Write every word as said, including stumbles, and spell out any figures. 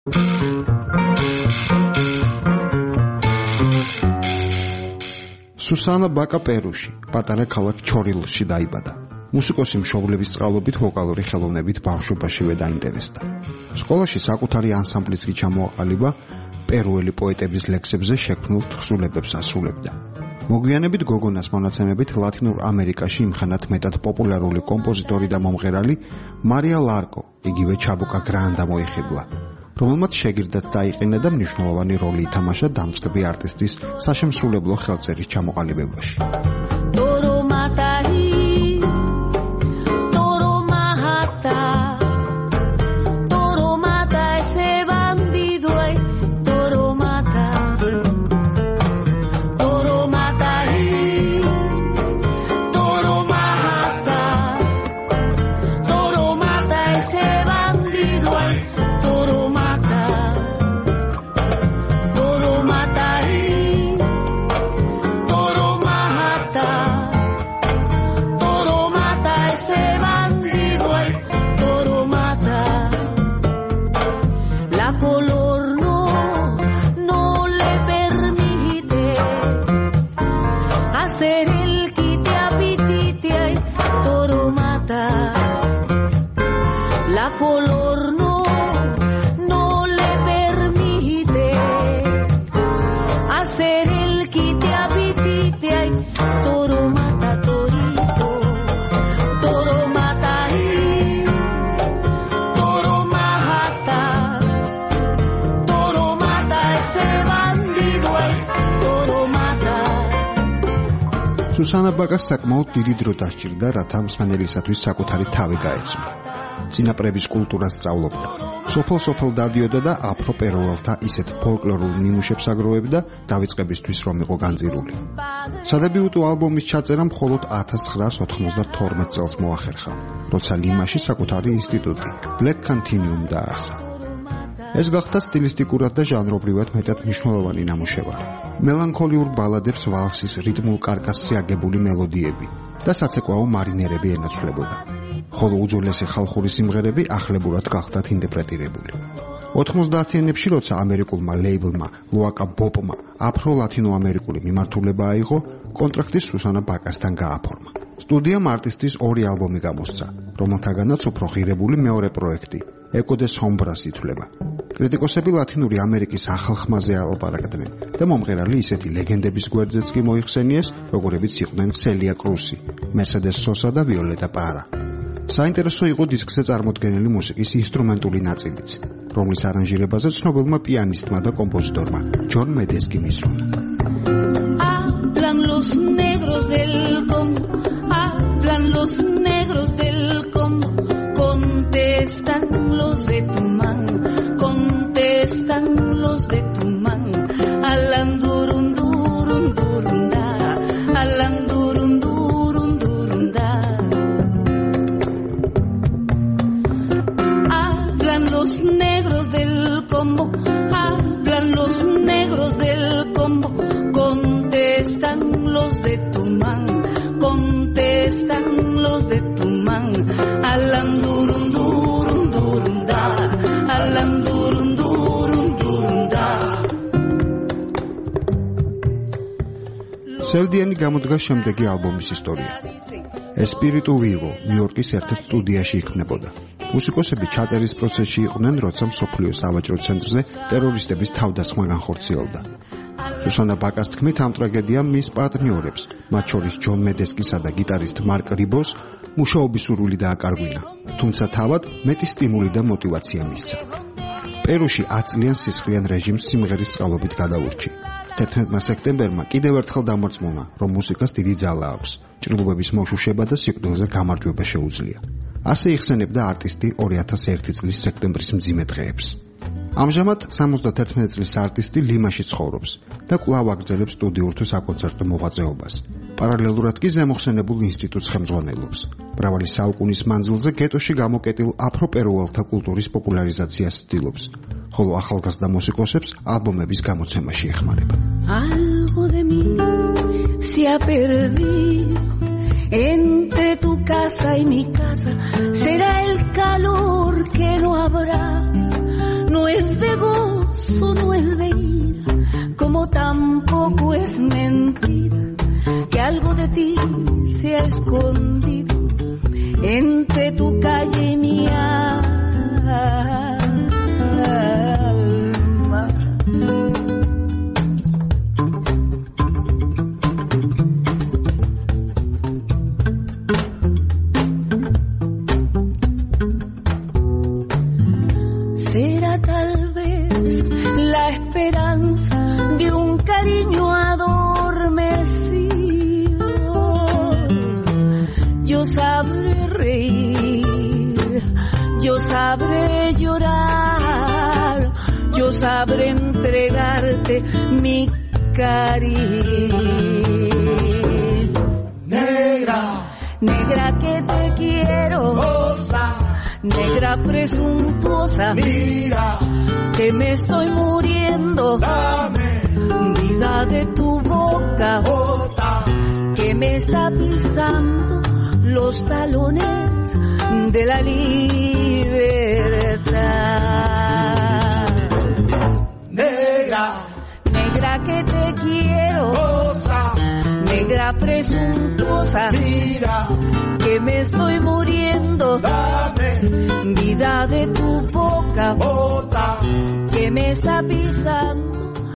სუსანა ბაკა პერუში, პატარა ქალაქ ჩორილში დაიბადა. მუსიკოსი მშობლების წყალობით ვოკალური ხელოვნებით ბავშვობაშივე დაინტერესდა. სკოლაში საკუთარი ანსამბლისგი ჩამოაყალიბა, პერუელი პოეტების ლექსებზე შექმნილ თხზულებებს ასრულებდა. მოგვიანებით გოგონას მონაცემებით ლათინურ ამერიკაში იმხანად მეტად პოპულარული კომპოზიტორი და მომღერალი მარია ლარკო, იგივე ჩაბუკა გრანდა მოიხიბლა, რომელმაც შეგირდად დაიყენა და მნიშვნელოვანი როლი ითამაშა დამწყები არტისტის საშემსრულებლო ხელწერის ჩამოყალიბებაში. სუსანა ბაკას საკმაოდ დიდი დრო დასჭირდა, რათა მსმენელისათვის საკუთარი თავი გაეცნო. წინაპრების კულტურას სწავლობდა. სოფელ-სოფელ დადიოდა და აფრო-პერუელთა ისეთ ფოლკლორულ ნიმუშებს აგროვებდა, დავიწყებისთვის რომ იყო განძირული. სადებიუტო ალბომის ჩაწერა მხოლოდ ათას ცხრაას ოთხმოცდათორმეტ წელს მოახერხა, როცა ლიმაში საკუთარი ინსტიტუტი, Black Continuum დააარსა. ეს გახდა სტილისტიკურად და ჟანრობრივად მეტად მნიშვნელოვანი ნამუშევარი. მელანქოლიურ ბალადებს ვალსის რიტმულ კარკასზე აგებული მელოდიები და საცეკვაო მარინერები ენაცვლებოდა, ხოლო უძველესი ხალხური სიმღერები ახლებურად გახდათ ინტერპრეტირებული. ოთხმოცდაათიანებში, როცა ამერიკულმა ლეიბლმა ლოაკა ბოპმა აფრო-ლათინო-ამერიკული მიმართულება აიღო, კონტრაქტი სუსანა ბაკასთან გააფორმა. სტუდიამ არტისტის ორი ალბომი გამოსცა, რომელთაგანაც უფრო ღირებული მეორე პროექტი, ეკო დე სომბრას ითვლება. კრიტიკოსები ლათინური ამერიკის ახალ ხმაზე ალაპარაკდნენ და მომღერალი ისეთი ლეგენდების გვერდზეც კი მოიხსენიეს, როგორებიც იყვნენ სელია კრუსი, მერსედეს სოსა და ვიოლეტა პარა. საინტერესო იყო დისკზე წარმოდგენილი მუსიკის ინსტრუმენტული ნაწილიც, რომლის არანჟირებაზე ცნობილმა პიანისტმა და კომპოზიტორმა ჯონ მედესკი მისვენა. Hablan los negros del Congo, hablan los negros del Congo, contestan los de Tumán, contestan los de Tumán, alandurundurundurunda, alandurundurundurunda. Hablan los negros del Congo, hablan los negros del Congo, contestan los de Tumán, contestan los de Tumán, alandurundurundurunda, alandurundurundurunda. სევდიანი გამოდგა შემდეგი ალბომის ისტორია. ესპირიტუ ვივო ნიუ-იორკის ერთ-ერთ სტუდიაში იქმნებოდა. მუსიკოსები ჩაწერის პროცესში იყვნენ, როცა მსოფლიო სავაჭრო ცენტრზე ტერორისტების თავდასხმა განხორციელდა. სუსანა ბაკას თქმით, ამ ტრაგედიამ მის პარტნიორებს, მათ შორის ჯონ მედესკისა და გიტარისტ მარკ რიბოს, მუშაობის სურვილი დააკარგვინა, თუმცა თავად მეტი სტიმული და мотиваცია მისცა. პერუში ათ წლიან სისხლიან რეჟიმს სიმღერის წყალობით გადაურჩი. თერთმეტმა სექტემბერმა კიდევ ერთხელ დამორწმუნა, რომ მუსიკას დიდი ძალა აქვს, ჭრილობების მოშუშება და სიკვდილზე გამარჯვება შეუძლია. ასე იხსენებდა არტისტი ორი ათას ერთი წლის სექტემბრის მძიმე დღეებს. ამჟამად სამოცდათერთმეტი წლის არტისტი ლიმაში ცხოვრობს და კვლავ აგრძელებს სტუდიურ თუ საკონცერტო მოღვაწეობას. პარალელურად კი ზემოხსენებულ ინსტიტუტს ხელმძღვანელობს. მრავალი საუკუნის მანძილზე გეტოში გამოკეტილ აფრო-პერუელთა კულტურის პოპულარიზაციას ცდილობს, ხოლო ახალგაზრდა მუსიკოსებს ალბომების გამოცემაში ეხმარება. Algo de mí se ha perdido entre tu casa y mi casa, será el calor que no habrás, no es de gozo, no es de ira, como tampoco es mentira que algo de ti se ha escondido entre tu calle y mi alma. Será tal vez la esperanza de un cariño adormecido. Yo sabré reír, yo sabré llorar, yo sabré entregarte mi cariño. Negra, negra que te quiero, rosa, negra presuntuosa, mira, que me estoy muriendo, dame, vida de tu boca, bota, que me está pisando los talones de la libertad. negra, negra que te quiero, rosa, negra presuntuosa, mira, que me estoy muriendo, dame, vida de tu boca, bota, que me está pisando